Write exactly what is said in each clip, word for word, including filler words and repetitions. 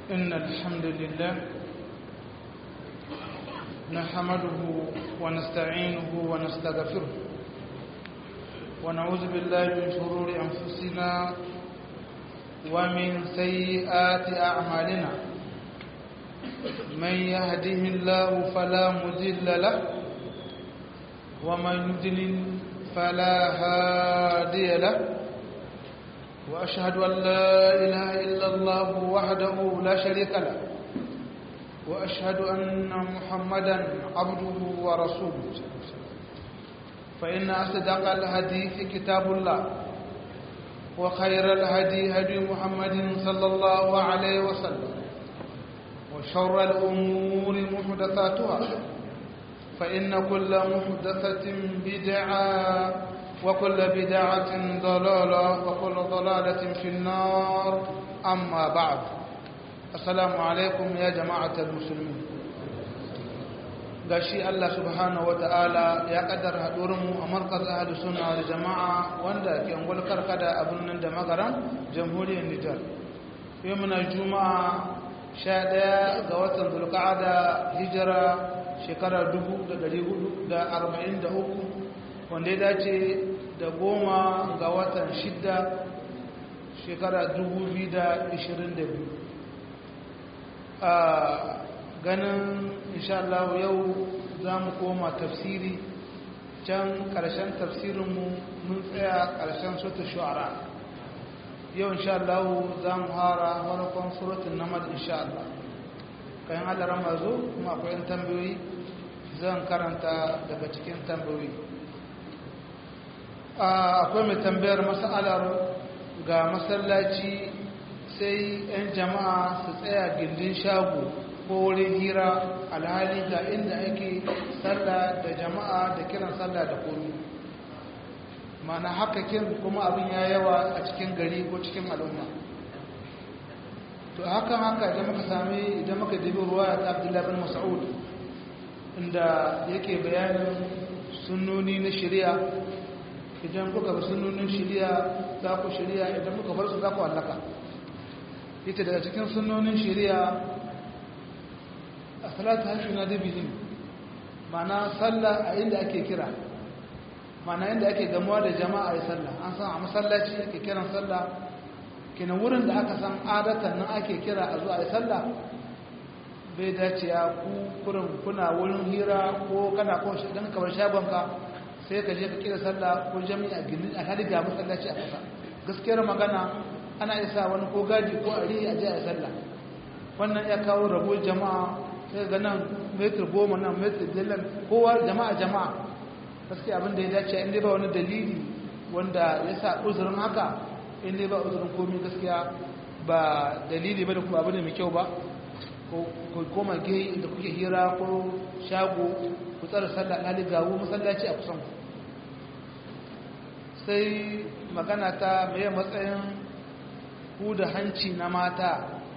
إن الحمد لله نحمده ونستعينه ونستغفره ونعوذ بالله من شرور أنفسنا ومن سيئات أعمالنا من يهده الله فلا مضل له ومن يضلل فلا هادي له وأشهد أن لا إله إلا الله وحده لا شريك له وأشهد أن محمدا عبده ورسوله فإن أصدق الحديث كتاب الله وخير الهدي هدي محمد صلى الله عليه وسلم وشر الأمور محدثاتها فإن كل محدثة بدعة وكل بدعة ضلالة وكل ضلالة في النار أما بعد السلام عليكم يا جماعة المسلمين gashi Allah subhanahu wa ta'ala ya kaddara hadurinmu a markaz ahlus sunna wal jama'a wanda ke angol karkada a birnin da magaran jamhuriyar Nijar yau muna juma'a sha ɗaya ga watan zulqa'ada hijira shekara dubu da ɗari hudu da arba'in da uku wanda ya dace da goma ga watan shidda shekara dubu biyu da ishirin da biyu a ganin inshallah yau za mu koma tafsiri can ƙarshen tafsirinmu mun tsaya ƙarshen suratul shu'ara yau inshallah za mu hara farkon suratul naml inshallah kayan hadaran mazo kuma akwai yan tambayoyi zan karanta daga cikin tambayoyi akwai mai tambayar masalar ga masallaci sai 'yan jama'a su tsaya gindin shago ko wurin hira alhali ga inda ake sallah da jama'a da kiran sallah da komi mana haka kin kuma abin ya yawa a cikin gari ko cikin al'umma to haka haka idan muka sami idan muka dubi ruwa ta Abdullah bin Mas'ud inda yake bayanin sunnoni na shari'a idan kuka bi sunnonin shari'a za ku shari'a idan kuka bar su za ku halaka ita daga cikin sunnonin shari'a a salatu hashi na dabidin ma'ana sallah a inda ake kira ma'ana inda ake gamuwa da jama'a ya sallah an san a masallaci ake kiran sallah kina wurin da aka san adatan nan ake kira a zuwa ya sallah bai dace ya ku kurin kuna wurin hira ko kana ko dan kamar shagonka sai ka je ka kira sallah ko jami'a ginin a hali ga masallaci a kasa gaskiyar magana ana isa wani ko gadi ko ari a je a sallah wannan ya kawo rabo jama'a sai ga nan metri goma nan metri dillan kowa jama'a jama'a gaskiya abin da ya dace in dai ba wani dalili wanda ya sa uzurin haka in dai ba uzurin komai gaskiya ba dalili ba da kuma abin da mai kyau ba ko koma gehe inda kuke hira ko shago ku tsara sallah hali gawo masallaci a kusan ku sai magana ta mai matsayin huda hanci na mata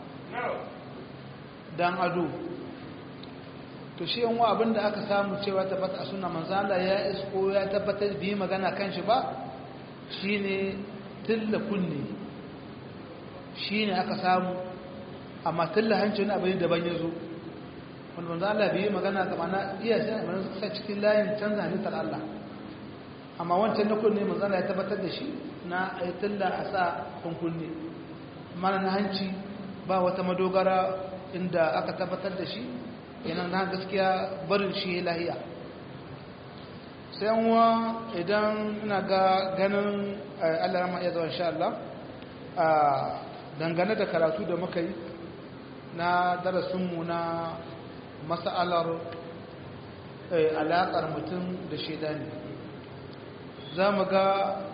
dan ado to shi yan wa abinda aka samu cewa tabbata a sunna manzo Allah ya isko ya tabbatar bi magana kan shi ba shine tilla kunni shine aka samu amma tilla hanci ne abin da ban yazo wanda manzo Allah bi magana ta mana iya sai cikin layin canza ne tar Allah amma wancan na kunne manzo Allah ya tabbatar da shi na ayatullah a sa kunkunni mana na hanci ba wata madogara inda aka tabbatar da shi yana na gaskiya barin shi lahiya sai wa idan ina ga ganin Allah rahma ya zo insha Allah a dangane da karatu da muka yi na darasinmu na mas'alar alaƙar mutum da shaidani za mu ga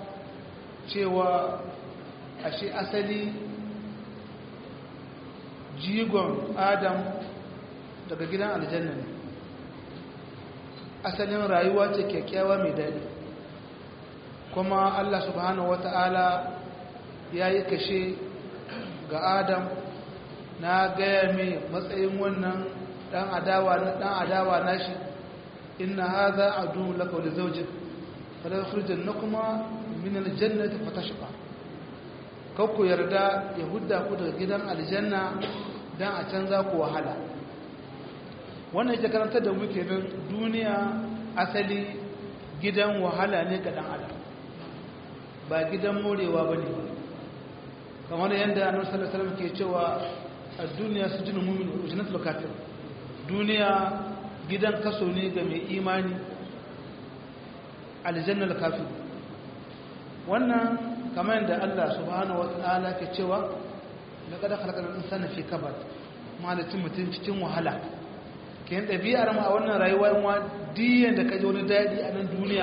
cewa ashe asali jigon adam daga gidan aljanna ne asalin rayuwa ce kyakkyawa mai daɗi kuma Allah subhanahu wata'ala ya yi kashe ga adam na gaya mai matsayin wannan ɗan adawa na ɗan adawa nashi inna hadha adu laka wa li zawjik fala yukhrijannakuma min al-jannati fatashqa kakku yarda ya hudda ku daga gidan aljanna dan a can za ku wahala wannan yake karantar da muke nan duniya asali gidan wahala ne ga dan adam ba gidan morewa bane kamar yanda Annabi sallallahu alaihi wasallam ke cewa ad-dunya sijnul mu'min wa jannatul kafir duniya gidan kaso ne ga mai imani aljannal kafir wannan kamar yanda Allah subhanahu wataala ke cewa laqad khalaqal insana fi kabad malatin mutum cikin wahala kayan ɗabi'ar mu a wannan rayuwa in wa diyan da kaje wani daɗi a nan duniya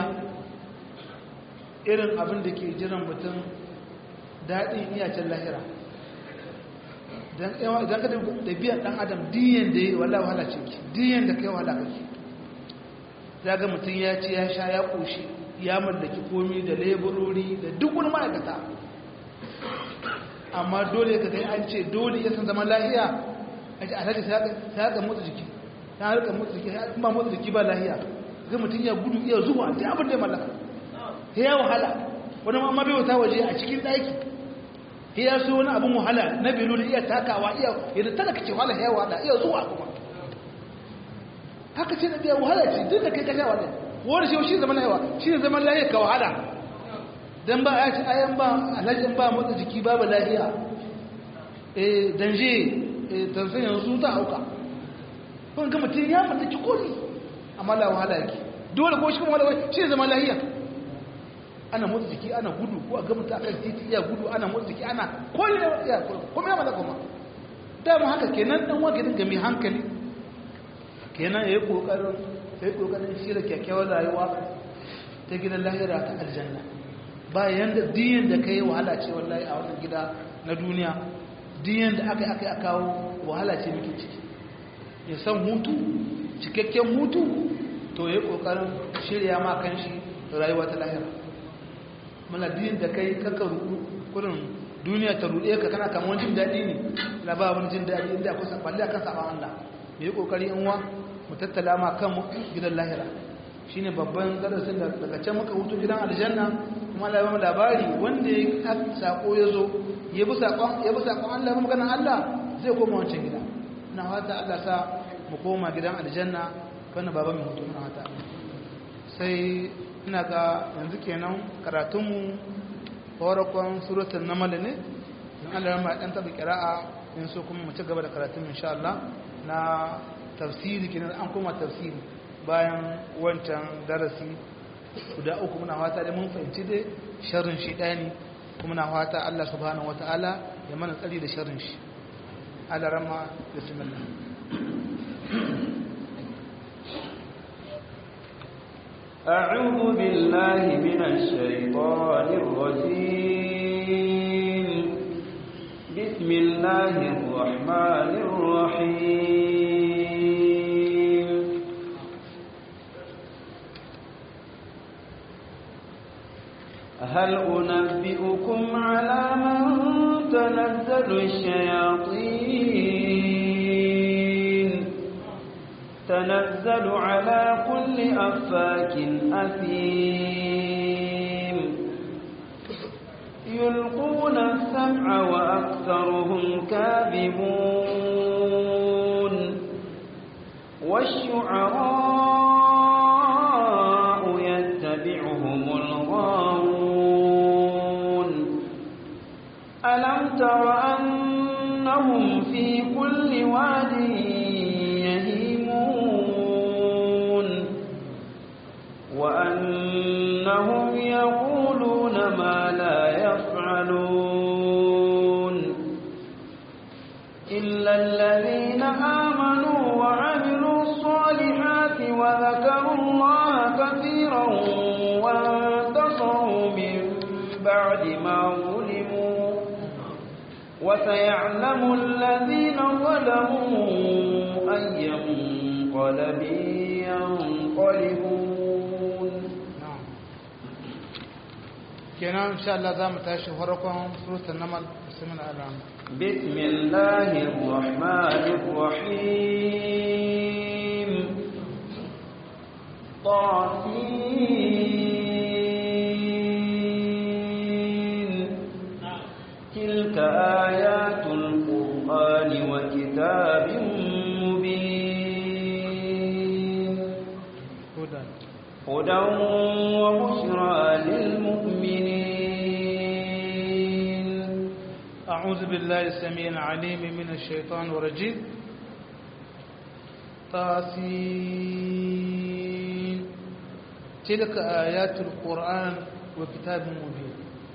irin abin da ke jiran mutum daɗin iyacin lahira don idan ka ɗabi'ar ɗan adam diyan da ya yi wallah wahala ce diyan da kai wahala kake za ga mutum ya ci ya sha ya ƙoshi ya mallaki komi da leburori da duk wani ma'aikata amma dole ka gani an ce dole ya san zaman lahiya a ce alhaji sai haka motsa jiki ta harkar motsa jiki ba motsa jiki ba lahiya ga mutum ya gudu iya zuwa da abin da ya mallaka ya wahala wani ma bai wata waje a cikin ɗaki ya so wani abin wahala na belu da iya takawa iya yadda tana kace wahala ya wahala iya zuwa kuma haka ce da biya wahala ce duk da kai kashe wahala wani shi shi zaman lahiya shi ne zaman lahiya ka wahala dan ba a ci ayan ba alhajin ba motsa jiki babu lahiya eh danje eh tansan yanzu ta hauka kun ga mutum ya mata ki koli amma la wahala yake dole ko shi kuma wahala shi ne zaman lahiya ana motsa jiki ana gudu ko a ga mutum akan titi ya gudu ana motsa jiki ana koli ne ya kuma ya malaka kuma dama haka kenan dan wage dinga mai hankali kenan yayi kokarin yayi kokarin shirya kyakkyawar rayuwa ta gidan lahira ta aljanna bayan da diyan da kai wahala ce wallahi a wannan gida na duniya diyan da aka aka aka kawo wahala ce muke ciki ya san hutu cikakken hutu to yayi kokarin shirya ma kanshi rayuwa ta lahira mala diyan da kai kaka ruku kurin duniya ta rude ka kana kamar jin dadi ne la ba wani jin dadi inda akwai saballe akan saban Allah yayi kokari in wa mu tattala ma kanmu gidan lahira shine babban darasin da daga can muka hutu gidan aljanna kuma Allah ya bamu labari wanda ya sako yazo ya bi sakon ya bi sakon Allah ya magana Allah zai koma wancan gida ina fata Allah sa mu koma gidan aljanna kana baban mu hutu ina fata sai ina ga yanzu kenan karatun mu farkon suratul naml ne dan Allah ya ma dan tabi qira'a in so kuma mu ci gaba da karatun insha Allah na tafsiri kenan an koma tafsiri bayan wancan darasi guda uku muna fata da mun fahimci dai sharrin shi ɗaya ne kuma muna fata Allah subhanahu wataala ya mana tsari da sharrin shi ala rama bismillah أعوذ بالله من الشيطان الرجيم بسم الله الرحمن الرحيم هل أنبئكم على من تنزل الشياطين تنزل على كل أفاك أثيم يلقون السمع وأكثرهم كاذبون والشعراء يتبعهم الغاوون ألم تر أنهم في كل واد يهيمون وأنهم يقولون ما لا يفعلون إلا الذين آمنوا وعملوا الصالحات وذكروا الله كثيرا وانتصروا من بعد ما ظلموا وسيعلم الذين ظلموا أي منقلب ينقلبون kenan insha Allah za mu tashi farkon suratul namal bismillahir rahmanir bismillahir rahmanir rahim tasin tilka ayatul qur'ani wa kitabin هدى وبشرى للمؤمنين. أعوذ بالله السميع العليم من الشيطان الرجيم. طاسين تلك آيات القرآن وكتاب مبين.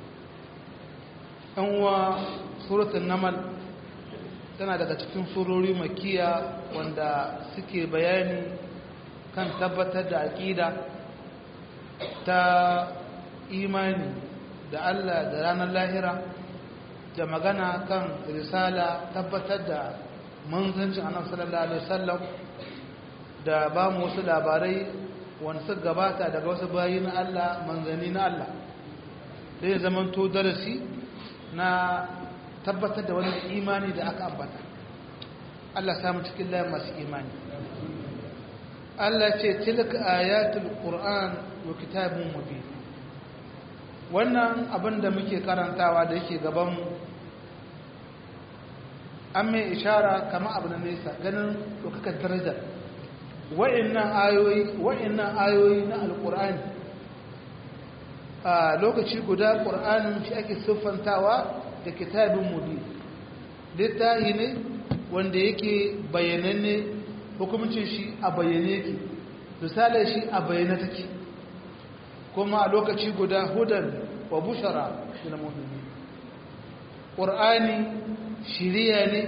أنوا سورة النمل tana daga cikin surori makiya wanda suke bayani kan tabbatar da aƙida ta imani da Allah da ranar lahira da magana kan risala tabbatar da manzancin annabi sallallahu alaihi wasallam da ba mu wasu labarai wanda suka gabata daga wasu bayin Allah manzanni na Allah da ya zamanto darasi na tabbatar da wani imani da aka ambata. Allah samu cikin layin masu imani. Allah ce tilka ayatul qur'an wa kitabun mubin. Wannan abin da muke karantawa da yake gaban mu an mai ishara kama abu na nesa ganin dokakar darajar wa'annan ayoyi wa'annan ayoyi na alqur'ani a lokaci guda qur'anin shi ake siffantawa da kitabun mubin. Littafi ne wanda yake bayananne, hukumcin shi a bayyane yake, misalin shi a bayyane take, kuma a lokaci guda hudan wa bushara lil mu'minin. Qur'ani shiriya ne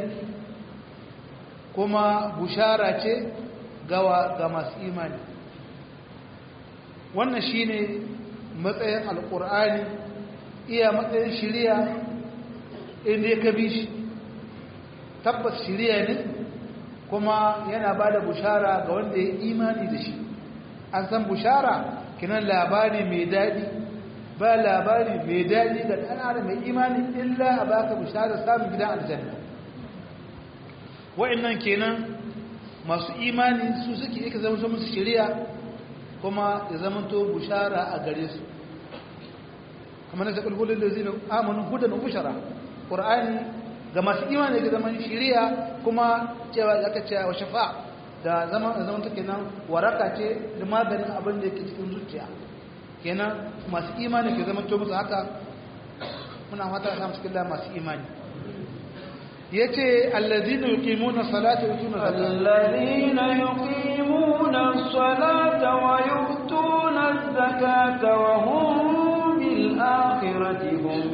kuma bushara ce gawa ga masu imani. Wannan shine matsayin alqur'ani, iya matsayin shiriya inda ya kabi shi tabbas shiriya ne kuma yana ba da bushara ga wanda ya imani da shi. An san bushara kinan labari mai daɗi, ba labari mai daɗi ga ɗan adam mai imani illa a baka bushara samun gidan aljanna. wa'annan kenan masu imani su suke yake zama musu shiriya kuma ya zamanto bushara a gare su. kamar da zakul hulul lazina amanu hudan wa bushara. Qur'ani ga masu imani ga zaman shiriya kuma cewa aka ce wa shafa da zaman zaman take nan waraka ce da maganin abin da yake cikin zuciya. Kenan masu imani ke zaman to musu haka. Muna fata samu cikin da masu imani. yace alladhina yuqimuna salata wa yutuna zakata alladhina yuqimuna salata wa yutuna zakata wa hum bil akhirati hum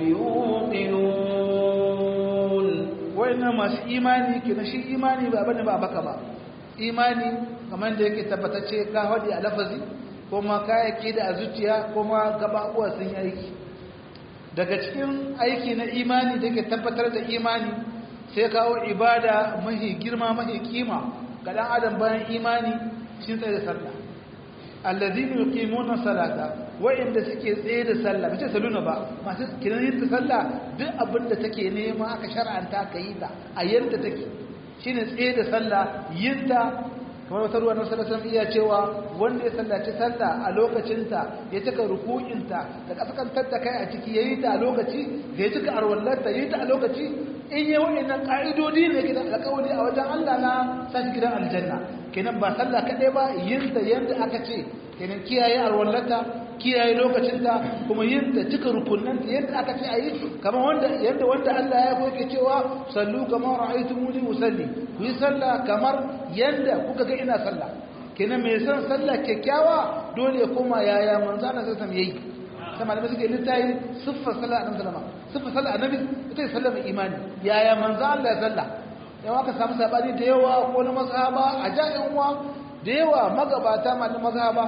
yuqinun. Wa'inna masu imani kenan shi imani ba bane ba baka ba. Imani kamar da yake tabbatacce ka hadi a lafazi kuma ka yake da a zuciya kuma gababuwa sun yi aiki. Daga cikin aiki na imani da yake tabbatar da imani sai kawo ibada mahi girma mahi kima ga dan adam bayan imani shi tsaye da sallah. Allazina yuqimuna salata wa'inda suke tsaye da sallah bace saluna ba masu kiran yin sallah duk abin da take nema aka shar'anta ka yi ta a yanda take shine tsaye da sallah yin ta kamar wata ruwa na sallallahu iya cewa wanda ya sallaci sallah a lokacinta ya cika ruku'inta da kaskantar da kai a ciki yayi ta a lokaci da ya cika arwallarta yayi ta a lokaci in yi wa'annan ka'idodi ne gidan alƙawari a wajen Allah na sashi gidan aljanna. Kenan ba sallah kaɗai ba yin ta yadda aka ce kenan kiyaye arwallarta kiyaye lokacinta kuma yin ta cika rukunanta yadda aka ce a yi kamar wanda yadda wanda Allah ya koke cewa sallu kamar ra'aytumuni usalli ku yi sallah kamar yadda kuka ga ina sallah. Kenan mai san sallah kyakkyawa dole ya koma yaya manzo Allah sallallahu alaihi wasallam yayi. Sama da suke littayi siffar sallah annabi sallama siffar sallah annabi ita ce sallar imani yaya manzo Allah ya sallah. Yawa ka samu sabani da yawa ko na mazhaba a jami'in uwa da yawa magabata ma na mazhaba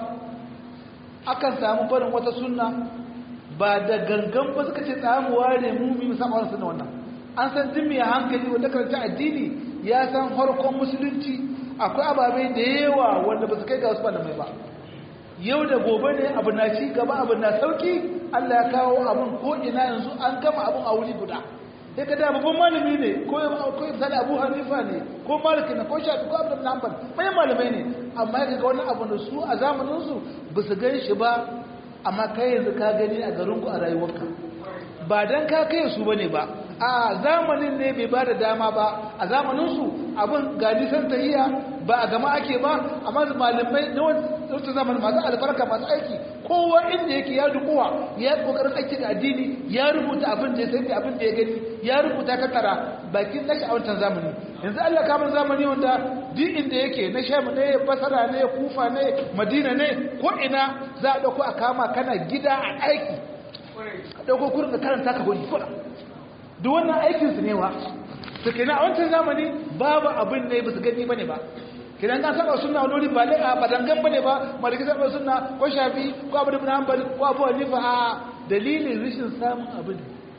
akan samu barin wata sunna ba da gangan ba suka ce tsamu ware mu mi musamman wannan sunna wannan an san din mai hankali wanda karanta addini ya san farkon musulunci akwai ababai da yawa wanda ba su kai ga wasu malamai ba. Yau da gobe ne abu na ci gaba abu na sauki Allah ya kawo abun ko ina yanzu an gama abun a wuri guda. Sai ka da babban malami ne ko ko misali Abu Hanifa ne ko Malik ne ko Shafi ko Abdul Hanbal mai malamai ne amma kaga wannan abu da su a zamanin su ba su gan shi ba amma kai yanzu ka gani a garin ku a rayuwarka ba dan ka kai su bane ba a zamanin ne bai bada dama ba a zamanin su abun ga nisan tahiya ba a gama ake ba amma malamai lokacin zamanin masu albarka masu aiki kowa inda yake ya dukuwa ya kokarin aiki da addini ya rubuta abin da ya sai abin da ya gani ya rubuta tattara bakin nashi a wancan zamani yanzu Allah kamar zamani wanda duk inda yake na Sham ne Basra ne Kufa ne Madina ne ko ina za a dauko a kama kana gida a aiki ka dauko kurin da karanta ka gani kuɗa duk wannan aikin su ne wa to kenan a wancan zamani babu abin ne ba su gani bane ba kidan kan saba sunna wani ba lai ba dangan bane ba maliki saba sunna ko shafi ko abu ibn hanbal ko abu hanifa a dalilin rishin samun abin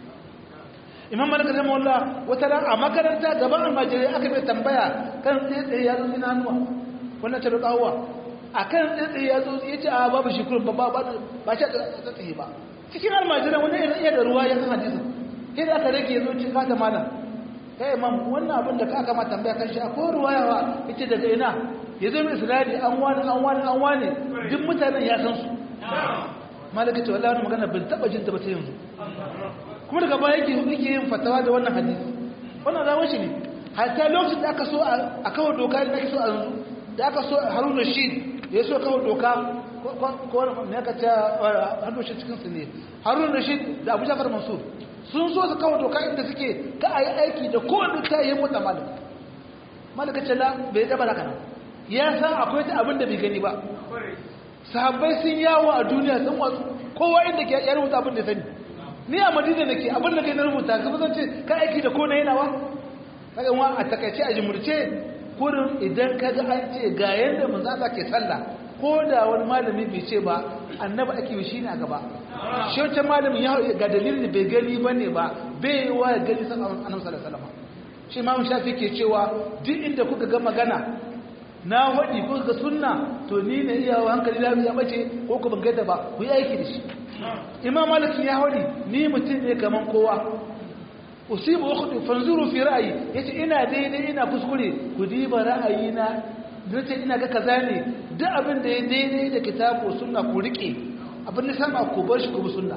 imam malik rahimahullah wata ran a makaranta gaban almajiri aka mai tambaya kan tsaye ya zo ina nuwa wannan ta dawowa akan tsaye ya zo yace a babu shi kullum ba ba ba ta tsaye ba cikin almajiran wani iya da ruwa ya san hadisi sai da aka rage yazo cikin kata malam kai imam wannan abin da aka ma tambaya kan shi akwai ruwayawa yace daga ina yazo mai isnadi an wani an wani an wani duk mutanen ya san su malaka ce wallahi magana bin taba jin ta ba ta yanzu kuma daga baya yake yake yin fatawa da wannan hadisi wannan zawon shi ne hatta lokacin da aka so a kawo doka da ake so a yanzu da aka so Harun Rashid ya so kawo doka ko ne aka ta Harun Rashid cikin su ne Harun Rashid da Abu Ja'far Mansur sun so su kawo doka inda suke ka a yi aiki da kowane ta yi mota malik malika ce la bai daba da kana ya san akwai ta abin da bai gani ba sahabbai sun yawo a duniya sun watsu kowa inda ke ya rubuta abin da sani ni a madina nake abin da kai na rubuta kuma zan ce ka aiki da kone yana wa kaga wa a takaice a jimurce kurin idan kaga an ce ga yanda manzo Allah ke sallah ko da wani malami bai ce ba annabi ake yi shine a gaba shi wancan malamin ya ga dalilin da bai gani bane ba bai yi wa gani san annabi sallallahu alaihi wasallam shi imamu shafi ke cewa duk inda kuka ga magana na wadi kuka ga sunna to ni ne iya hankali da ya bace ko ku ban gaida ba ku yi aiki da shi imam malik ya wadi ni mutum ne kaman kowa usibu ukhti fanzuru fi ra'yi yace ina daidai ina kuskure ku diba ra'ayina nace ina ga kaza ne duk abin da ya daidai da kitabu sunna ku rike abin da sama ku bar shi ku bi sunna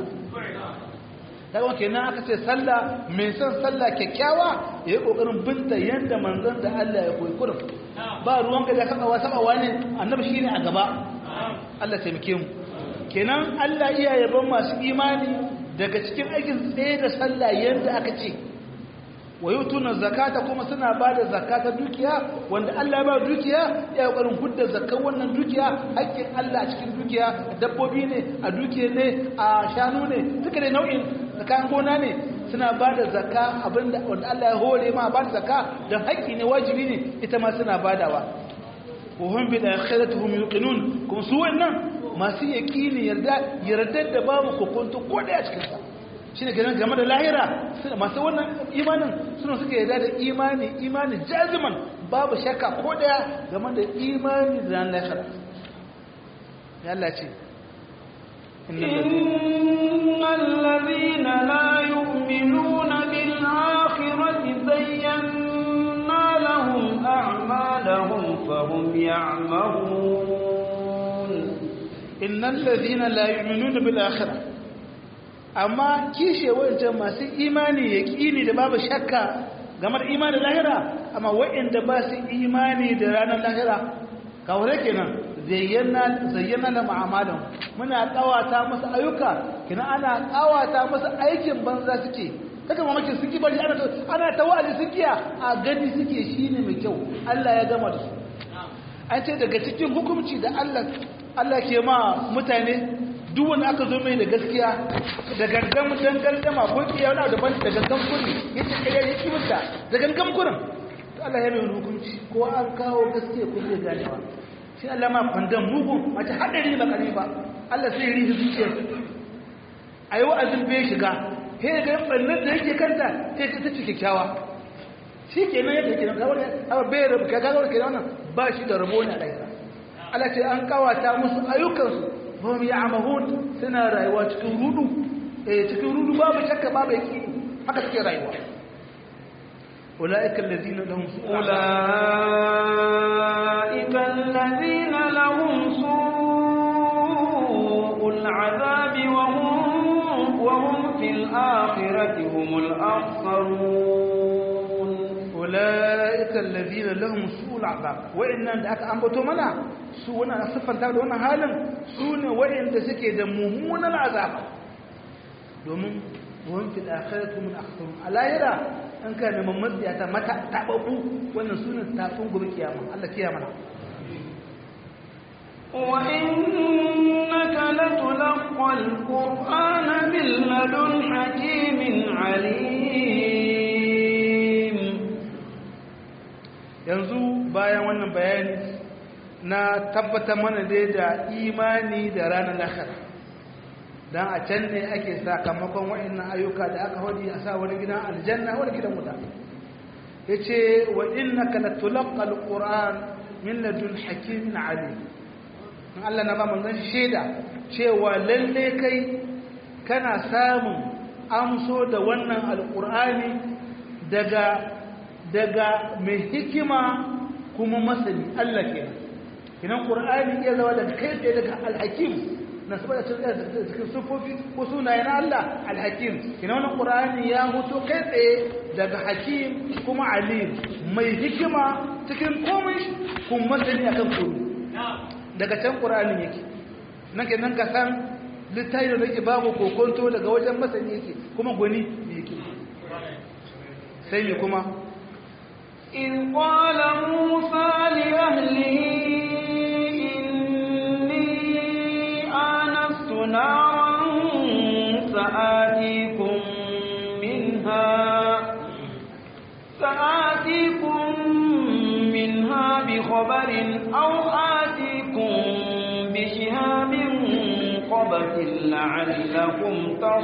daga kenan aka ce sallah mai son sallah kyakkyawa yayi kokarin binta yanda manzon da Allah ya koyi kurum ba ruwan ka da kaka wasa wani annabi shine a gaba Allah taimake mu kenan Allah iya yaban masu imani daga cikin aikin tsaye da sallah yanda aka ce wayutuna zakata kuma suna bada zakata dukiya wanda Allah ya ba dukiya ya kokarin hudda zakkan wannan dukiya hakkin Allah a cikin dukiya dabbobi ne a dukiya ne a shanu ne duka da nau'in zakan gona ne suna bada zakka abinda wanda Allah ya hore ma bada zakka dan hakki ne wajibi ne ita ma suna badawa wa hum bil akhirati hum yuqinun kuma su wannan masu yaqini yarda yarda da babu kokonto ko da a cikin sa shine ganin game da lahira masu wannan imanin suna suka yarda da imani imani jaziman babu shakka ko daya game da imani da ran lahira ya Allah ce innal ladhina la yu'minuna bil akhirati zayyana lahum a'malahum fahum ya'mahun innal ladhina la yu'minuna bil akhirati amma kishe wancan masu imani ya ƙini da babu shakka game da imanin lahira amma wa'inda ba su imani da ranar lahira kawai kenan zayyana da ma'amalan muna ƙawata masu ayyuka kina ana ƙawata masu aikin banza suke kaka mamakin suke bari ana ta wa'azi suke a gani suke shine mai kyau Allah ya gama da su an ce daga cikin hukunci da Allah ke ma mutane duk wanda aka zo mai da gaskiya da gangan dan gardama ko kiyaye wani daban da gangan kuri yace kai ya ki mutta da gangan kurin to Allah ya mai hukunci ko an kawo gaskiya ko zai gane ba shi Allah ma fandan mugun mace hadari ba kare ba Allah sai rihi zuciyar ayi wa'azin bai shiga sai ga bannan da yake kanta sai ta ci kikkiawa shikenan yake kenan ga wani aba bai rabu ka ga wani kenan ba shi da rabo ne a laira Allah ce an kawata musu ayyukansu hum ya'mahun suna rayuwa cikin rudu eh cikin rudu babu shakka babu yaki haka suke rayuwa ulaika alladhina lahum ulaika alladhina lahum su'ul 'adhabi wa hum wa hum fil akhirati humul akhsarun ulaika alladhina lahum su'ul azab wa'innan da aka ambato mana su wannan siffanta da wannan halin su ne wa'inda suke da mummunan azab domin wani fil akhirati min akhsarun alayra an kana mamadiya ta mata tababu wannan sunan tabun gobe kiyama Allah kiyama na wa innaka latulqal qur'ana bil ladun hakimin alim yanzu bayan wannan bayani na tabbatar mana dai da imani da ranar lahira dan a can ne ake sakamakon wa'annan ayyuka da aka hodi a sa wani gidan aljanna wani gidan wuta yace wa innaka latulqal qur'an min ladun hakimin alim Allah na ba manzon shaida cewa lalle kai kana samun amso da wannan alqur'ani daga daga mai hikima kuma masani Allah kenan kinan qur'ani ya zama daga kai daga alhakim na saboda cikin sufofi ko sunayen Allah alhakim kina wannan qur'ani ya hoto kai tsaye daga hakim kuma alim mai hikima cikin komai kuma masani akan komai daga can qur'anin yake nan kenan ka san littafi da yake babu kokonto daga wajen masani yake kuma goni yake sai me kuma in qala musa li ahlihi نارا سآتيكم منها سآتيكم منها بخبر أو آتيكم بشهاب قبس لعلكم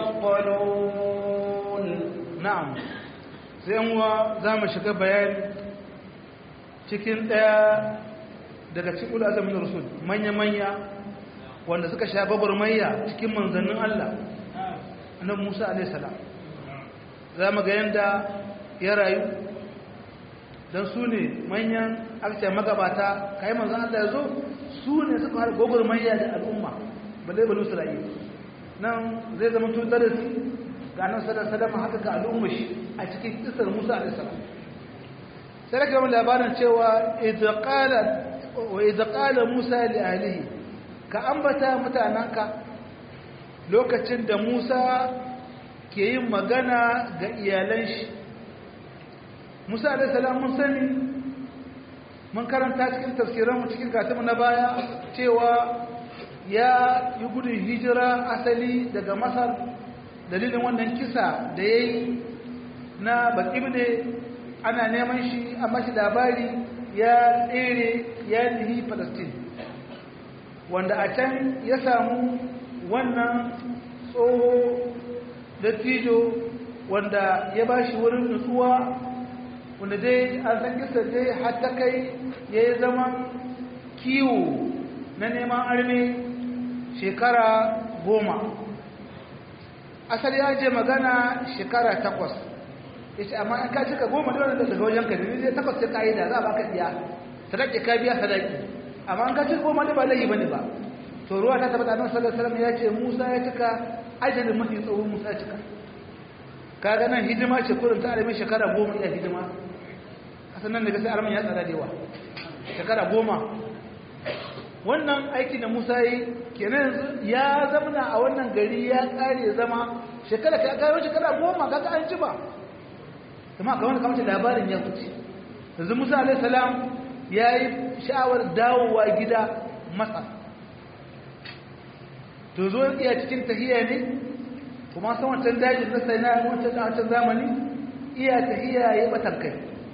تصطلون نعم سيموا زام شكا بيان cikin daya daga cikin azamin rasul manya manya wanda suka sha gwagwarmayya cikin manzannin Allah annabi Musa alaihi salam za mu ga yanda ya rayu dan su ne manyan akce magabata kai manzon Allah yazo su ne suka har gwagwarmayya da al'umma balle balu Isra'ila nan zai zama to darasi ga annabi sallallahu alaihi wasallam haka ga al'umma shi a cikin kisar Musa alaihi salam sai ga labarin cewa idza qala wa idza qala Musa li ahlihi ka ambata mutanenka lokacin da Musa ke yin magana ga iyalan shi Musa alaihi salam mun sani mun karanta cikin tafsiranmu cikin katabu na baya cewa ya yi gudun hijira asali daga Masar dalilin wannan kisa da ya yi na bakibne ana neman shi a mashi labari ya tsere ya nihi Palestine wanda a can ya samu wannan tsoho da tijo wanda ya ba shi wurin nutsuwa wanda dai an san kisa dai hatta kai ya yi zaman kiwo na neman arme shekara goma asali ya je magana shekara takwas ya ce amma an ka cika goma da wanda daga wajen ka ne zai takwas sai ka yi da za a baka diya sadaki ka biya sadaki amma an kace ko mali ba laifi bane ba to ruwa ta tabbata annabi sallallahu alaihi wasallam ya ce Musa ya cika ajalin mafi tsawo Musa ya cika kaga nan hidima ce kurin ta arme shekara goma ya hidima kasan nan daga sai arman ya tsara dewa shekara goma wannan aiki da Musa yi kenan ya zamana a wannan gari ya kare zama shekara ka kai shekara goma kaga an ci ba kuma ga wannan kamar labarin ya fice yanzu Musa alaihi salam ya yi sha'awar dawowa gida Masar to zo iya cikin tahiya ne kuma san wancan dajin na sai na wancan wancan zamani iya tahiya yayi batan kai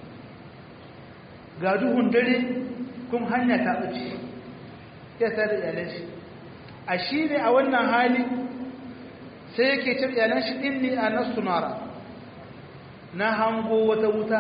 ga duhun dare kuma hanya ta tsaci ya sai da iyalan shi a shi ne a wannan hali sai yake cin iyalan shi inni anastu nara na hango wata wuta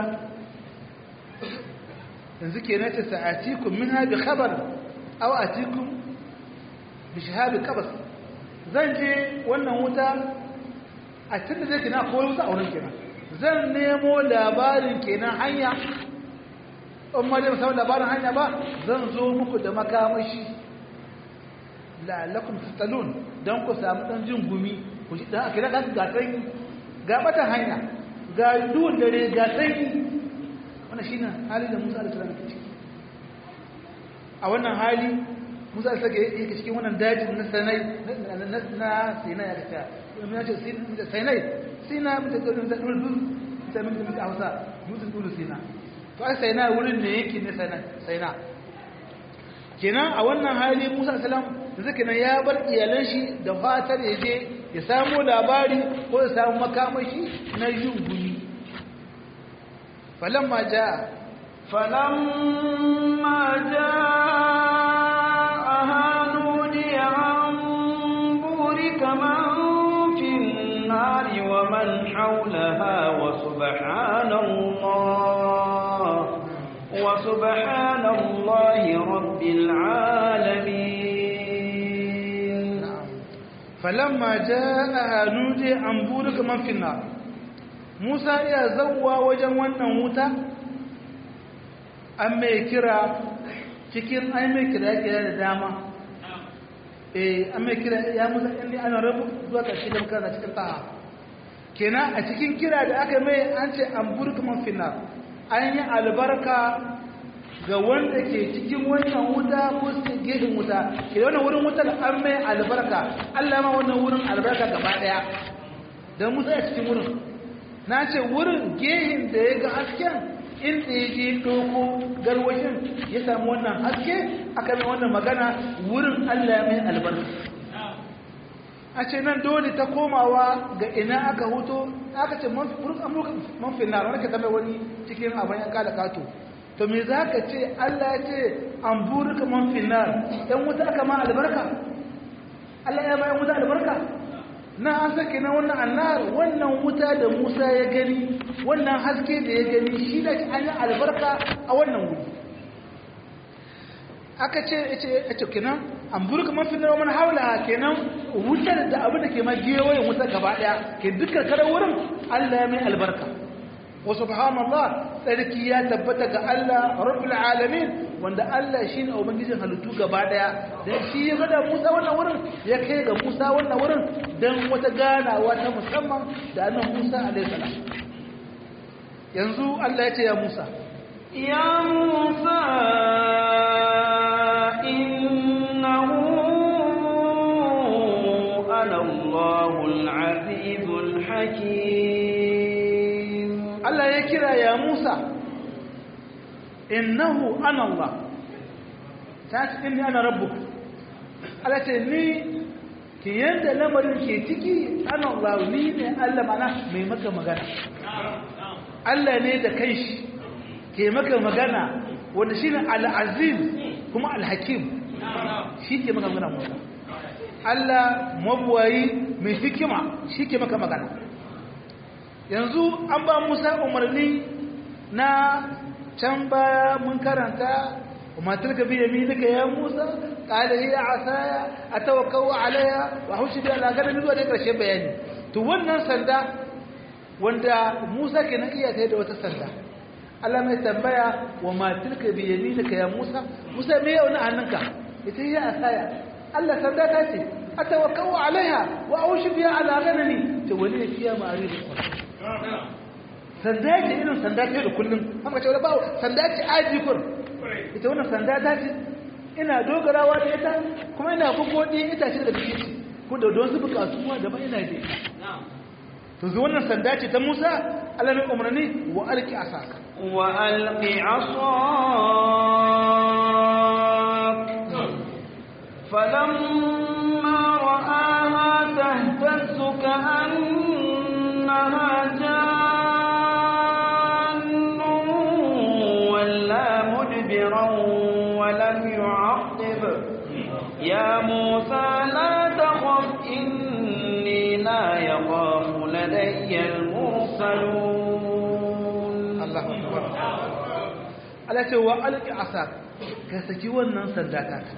yanzu ke nace sa'atikum minha bi khabar aw atikum bi shahab qabas zan je wannan wuta a tunda zai kina koyo wuta a wurin kenan zan nemo labarin kenan hanya amma dai musamman labarin hanya ba zan zo muku da makamashi la'allakum tastalun dan ku samu dan jin gumi ku ji dan akira ga ga sanyi ga mata hanya ga duhun dare ga sanyi wannan shine hali da Musa alaihi salam ke ciki a wannan hali Musa alaihi salam yake cikin wannan dajin na Sinai na Sinai ya ta mun ce Sinai Sinai mun ce da dulu sai mun ce Hausa dutsen dulu Sinai to ai Sinai wurin ne yake ne Sinai Sinai kenan a wannan hali Musa alaihi salam zaka nan ya bar iyalan shi da fatar ya je ya samu labari ko ya samu makamashi na yin guni falamma jaa falamma jaa hanudi an burika man fin nari wa man hawlaha wa subhanallah wa subhanallahi rabbil alamin falamma jaa nudi an burika man fi nar Musa ya zawwa wajen wannan wuta an mai kira cikin ai mai kira kira da dama eh an mai kira ya Musa inni ana rabu zuwa kashi da kana cikin taha kenan a cikin kira da aka mai an ce an burika man fi nar an yi albarka ga wanda ke cikin wannan wuta ko su gefen wuta ke wannan wurin wutar an mai albarka Allah ma wannan wurin albarka gaba daya don musa a cikin wurin na ce wurin gehin da ya ga hasken inda ya je doko garwashin ya samu wannan haske aka mai wannan magana wurin Allah mai albarka a ce nan dole ta komawa ga ina aka huto aka ce man finna wani ka zama wani cikin abin yan kala kato to me za ka ce Allah ya ce an burika man finnar ɗan wuta aka ma albarka Allah ya ma yan wuta albarka na an sake na wannan annar wannan wuta da Musa ya gani wannan haske da ya gani shi da an yi albarka a wannan wuri aka ce ya ce kenan an burika man finnar wa man haula kenan wutar da abin da ke ma gewayen wuta gaba ɗaya ke dukkan karar wurin Allah ya mai albarka wa subhanallah tsarki ya tabbata ga Allah rabbul alamin wanda Allah shine ubangijin halittu gaba daya dan shi ya gada Musa wannan wurin ya kai ga Musa wannan wurin dan wata ganawa ta musamman da annabi Musa alaihi salam yanzu Allah ya ce ya Musa ya Musa innahu ana Allahul azizul hakim Allah ya kira ya Musa innahu ana Allah ta ce inni ana rabbuk Allah ce ni ki yanda lamarin ke ciki ana Allah ni ne Allah mana mai maka magana Allah ne da kanshi ke maka magana wanda shine al-aziz kuma al-hakim shi ke maka magana Musa Allah mabwayi mai hikima shi ke maka magana yanzu an ba Musa umarni na can baya mun karanta matar ka biya minika ya Musa qala hiya asaya atawakkau alaiha wa hushi bi ala gadami zuwa da karshe bayani to wannan sanda wanda Musa kenan iya tayi da wata sanda Allah mai tambaya wa matar ka biya minika ya Musa Musa me yau na hannunka ita hiya asaya Allah sanda ta ce atawakkau alaiha wa hushi bi ala gadami to wani fiya ma'arif sanda ce irin sanda ce da kullum haka ce wani bawo sanda ce aji kur ita wannan sanda ta ce ina dogarawa da ita kuma ina bugodi ita ce da biki ko da don su bukatu kuma daban ina da to zo wannan sanda ce ta Musa Allah ne umarni wa alqi asaka wa alqi asak falamma ra'aha tahtazzu ka'annaha ولم يعقب يا موسى لا تخف إني لا يخاف لدي المرسلون الله أكبر ألا توا ألقي عصاك كسكي ونن سنداتك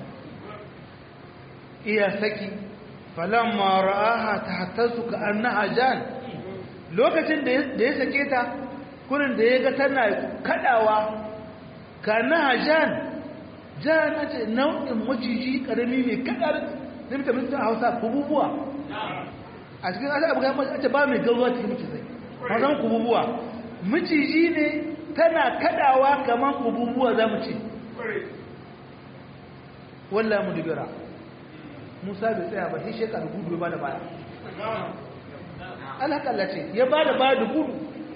إيا سكي فلما رآها تهتز كأنها جان lokacin da ya sake ta kurin da ya ga tana kadawa kana jan jan ce nau'in maciji karami mai kadar da mutum mutum a Hausa kububuwa a cikin asa abu ga ce ba mai garuwa cikin macizai mazan kububuwa miciji ne tana kadawa kaman kububuwa zamu ce wallahi mudbira Musa bai tsaya ba sai sheka da gudu ya bada baya Allah kalla ce ya bada baya da gudu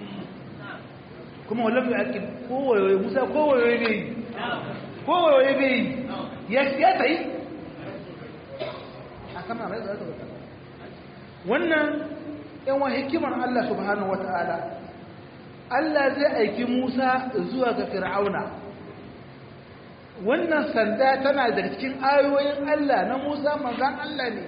kuma wallahi aqib kowaye Musa kowaye bai kowaye bai ya ya tai aka ma bai zaka wannan yan wa hikimar Allah subhanahu wataala Allah zai aiki Musa zuwa ga Fir'auna wannan sanda tana daga cikin ayoyin Allah na Musa manzan Allah ne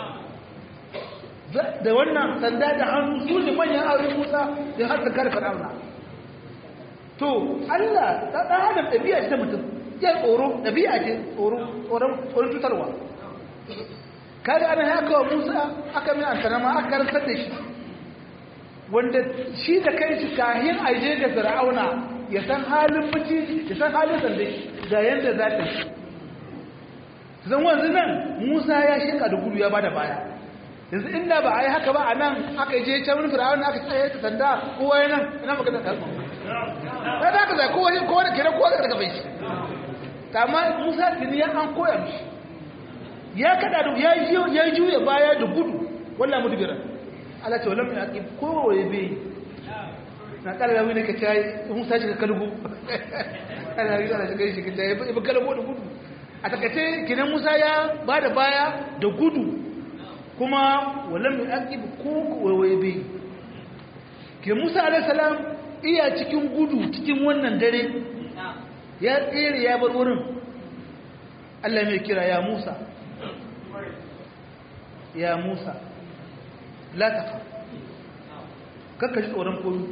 da wannan sanda da hannu su ne manyan ayoyin Musa da har ta Fir'auna to Allah ta da adam dabi'a ce mutum ya tsoro dabi'a ce tsoro tsoron tsoron tutarwa kaga ana haka wa Musa aka mai antana ma aka rantsar da shi wanda shi da kanshi kahin aje ga Fir'auna ya san halin miji ya san halin sanda ga yanda za ta yi zan wanzu nan Musa ya shika da gudu ya bada baya yanzu inda ba a yi haka ba a nan aka je can wani Fir'auna aka tsaye ta sanda kowa ya nan ina maka da kalma sai da aka zai kowa kowa da kira kowa daga bai shi amma Musa tuni ya an koya mishi ya kada da ya juya baya da gudu wallahi mudbiran Allah ce wallahi aqib kowa ya bai na kala da wani ka tayi Musa shi ka kalbu ana yi ana shiga shi ka tayi ba kalbu da gudu a takace kinan Musa ya bada baya da gudu kuma wallahi aqib kowa ya bai ke Musa alaihi salam iya cikin gudu cikin wannan dare ya tsere ya bar wurin Allah mai kira ya Musa ya Musa la taqa kakka ji tsoron komi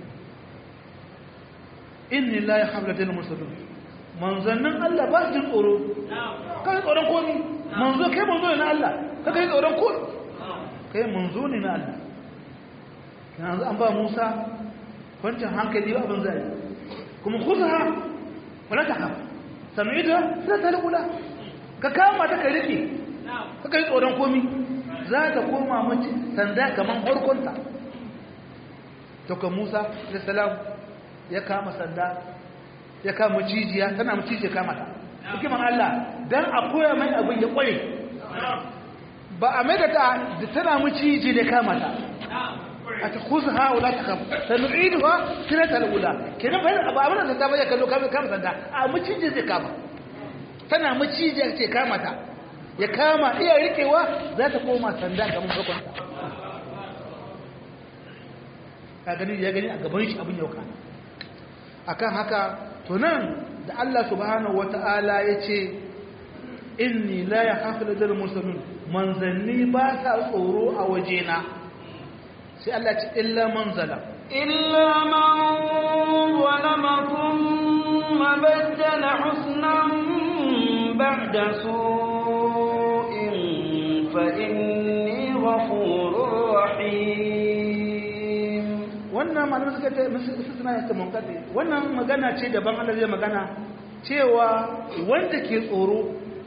inni la yakhafla dal mursalun manzannin Allah ba su jin tsoro kai tsoron komi manzo kai manzo ne na Allah kakka ji tsoron komi kai manzo ne na Allah yanzu an ba Musa kwancin hankali ba abin zai kuma khudha wala takhaf sanuida la talqula ka kama ta kai rike kakka ji tsoron komi za ta koma mace sanda kaman farkonta to ka Musa alayhi salam ya kama sanda ya kama cijiya tana macije kama ta hikiman Allah dan a koya mai abin ya kware ba a mai da ta da tana macije da kama ta atakhuzha wala takhaf sanu'iduha sirata al-ula kenan bai ba abin da ta bai kallo kama kama sanda a macije zai kama tana macije ce kama ta ya kama iya rikewa za ta koma sanda kamar bakwanta ka gani ya gani a gaban shi abin yau kana akan haka to nan da Allah subhanahu wata'ala ya ce inni la yakhafu ladal mursalun manzanni ba sa tsoro a wajena sai Allah ce illa manzala illa man zalama thumma baddala husnan ba'da su فإني غفور رحيم wannan malamin suka ce musu suna yake munkade wannan magana ce daban Allah zai magana cewa wanda ke tsoro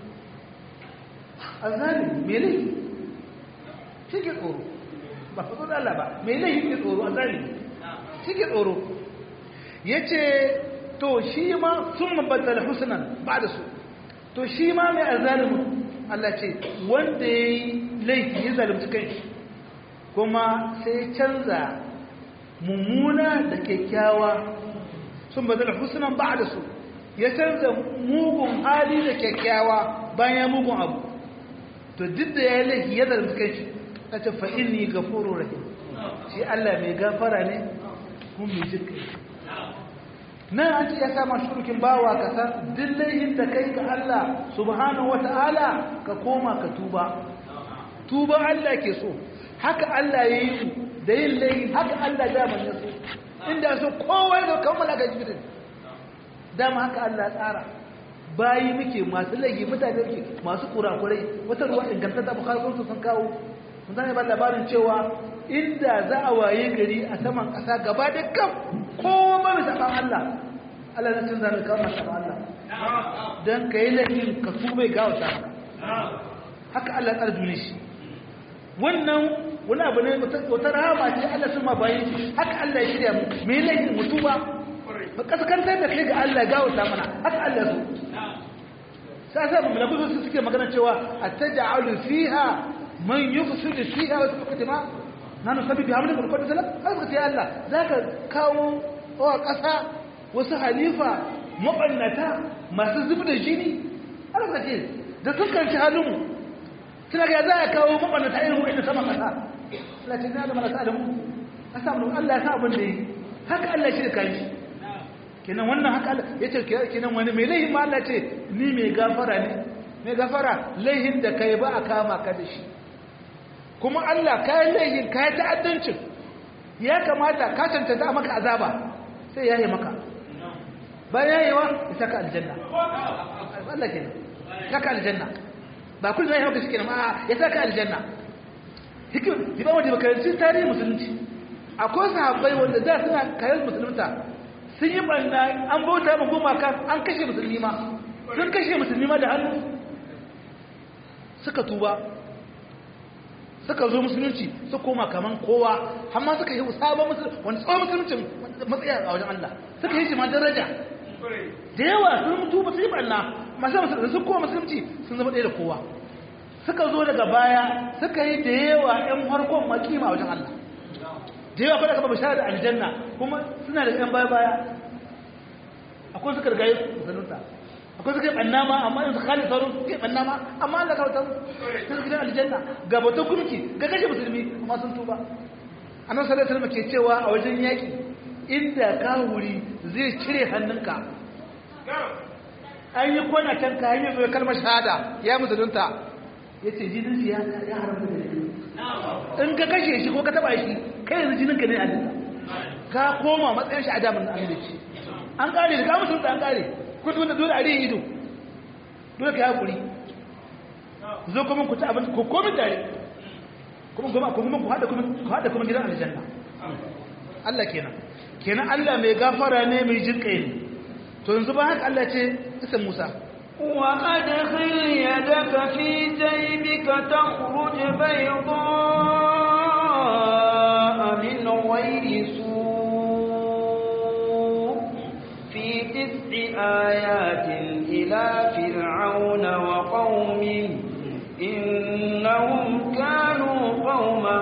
azali me laifi shi ke tsoro ba fa da Allah ba me laifi ke tsoro azali shi ke tsoro yace to shi ma sun mabaddala husnan ba da su to shi ma mai azalimu Allah ce wanda ya yi laifi ya zalimci kai kuma sai canza mummuna da kyakkyawa sun ba zala husnan ba da su ya canza mugun hali da kyakkyawa bayan mugun abu to duk da ya yi laifi ya zalimci kai shi ta ce fa'in ni gafuru rahim shi Allah mai gafara ne kuma mai jikai nan an ce ya sama shirkin bawa ka san dillahin da kai ga Allah subhanahu wata'ala ka koma ka tuba tuba Allah ke so haka Allah ya yi da yin laihi haka Allah dama ya so inda so kowa ya kammala ga jibirin dama haka Allah tsara bayi muke masu laihi mutane muke masu kurakurai wata ruwa ingantatta bukari sun sun kawo sun zane ba labarin cewa inda za a waye gari a saman ƙasa gaba da kam kowa mai saɓan Allah Allah na cin zane kawo masu saɓan Allah don ka yi laifin ka tubai gawa ta haka haka Allah tsar duni shi wannan wani abu ne wata rahama ce Allah sun ma bayan shi haka Allah ya shirya mu me laifin mutuba ba kaskantar da kai ga Allah ga wata mana haka Allah so sai sai mun labu su suke magana cewa ataj'alu fiha man yufsidu fiha wa yasfiku ma nanu sabi bi hamdika wa qadda haka sai Allah zaka kawo wa kasa wasu halifa mabannata masu zubda jini Allah ce da dukkan shi halin suna ga za a kawo mabannata irin wa'inda sama kasa Allah ce na da marasa adamu asabu Allah ya sa abin da yi haka Allah shi da kai kenan wannan haka ya ce kenan wani mai laihin ma Allah ce ni mai gafara ne mai gafara laihin da kai ba a kama ka da shi kuma Allah kayan laihin kayan ta'addancin ya kamata ka cancanta a maka azaba sai ya yi maka bayan yayewa ya saka aljanna Allah kenan saka aljanna ba kullum ya yi maka shi kenan ma ya saka aljanna hikim ji ba wanda bakaranci tarihin musulunci akwai sahabbai wanda da suna kayan musulunta sun yi banna an bauta ma gumaka an kashe musulmi ma sun kashe musulmi ma da hannu suka tuba suka zo musulunci su koma kaman kowa amma suka yi sabon musulunci wani tsawon musulunci matsaya a wajen Allah suka yi shi ma daraja da yawa sun mutu ba su yi banna masu musulunci sun koma musulunci sun zama ɗaya da kowa suka zo daga baya suka yi da yawa ‘yan harkon makima a wajen Allah da yawa kwada kama bishara da aljanna kuma suna da ‘yan baya-baya akwai suka rigaye musulunta akwai suka yi ɓanna ma amma yin su khalin sauran suka yi ɓanna ma amma Allah ka wata sun gidan aljanna ga batun gurki ga kashe musulmi amma sun tuba annan sallar salma ke cewa a wajen yaƙi inda ka wuri zai cire hannunka an yi kwana can ka hanyar zuwa kalmar shahada ya musulunta ya ce jinin shi ya haramta da jini in ka kashe shi ko ka taba shi kai yanzu jininka ne a dinka ka koma matsayin shi a damin an da shi an kare da ka musulunta an kare kun wanda dole a riyin ido dole ka yi haƙuri zo kuma ku ci abinci ko komi tare kuma kuma ku haɗa kuma gidan aljanna Allah kenan kenan Allah mai gafara ne mai jinƙai ne to yanzu ba haka Allah ce isa Musa وأدخل يدك في جيبك تخرج بيضاء من غير سوء في تسع آيات إلى فرعون وقومه إنهم كانوا قوما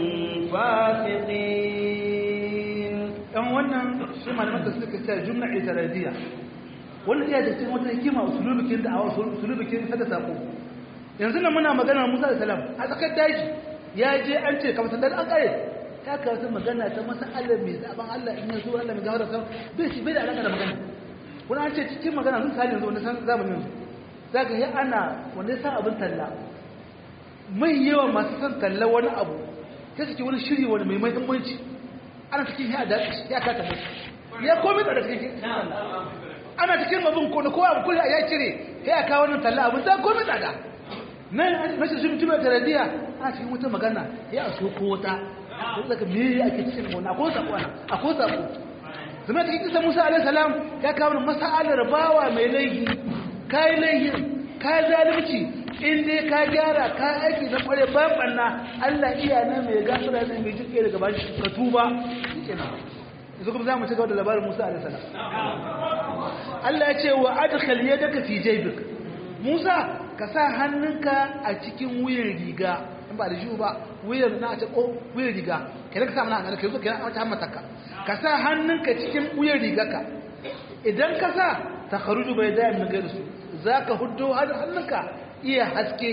فاسقين أم وانا شما لما تسلك الجملة اعتراضية wannan iya da cikin wata hikima usulubikin da awa usulubikin sada sako yanzu nan muna magana Musa da salam a tsakar daji ya je an ce kamar sandar an kare ta kawo magana ta masalar mai zaben Allah in yanzu Allah mai gawar da bai shi bai da alaka da magana wani an ce cikin magana sun sani yanzu wani san zamanin yanzu zaka yi ana wanda ya san abin talla mai yawa masu san talla wani abu ta suke wani shiri wani mai muhimmanci ana cikin ya da ya kata musu ya komai da cikin ana cikin abin ko ko abu kullu ya cire sai aka wannan talla abin da komai tsada nan mace shi mutum da radiya ana cikin wata magana ya so ko wata ko daga me ake cikin wannan ko sako ana ko sako zama cikin kisa Musa alaihi salam ya kawo masalar bawa mai laifi kai laifi kai zalunci in dai ka gyara ka aiki na kware bayan banna Allah iya nan mai gafara ne mai jike daga bashi ka tuba shikenan yanzu kuma zamu ci gaba da labarin Musa alaihi salam Allah ya ce wa adkhal yadaka fi jaybik Musa ka sa hannunka a cikin wuyan riga in ba da jiwu ba wuyan na ta ko wuyan riga kai ka sa mana hannunka yanzu kai a ta hammataka ka sa hannunka cikin wuyan rigarka idan ka sa ta kharuju bayda min gaisu zaka huddo hannunka iya haske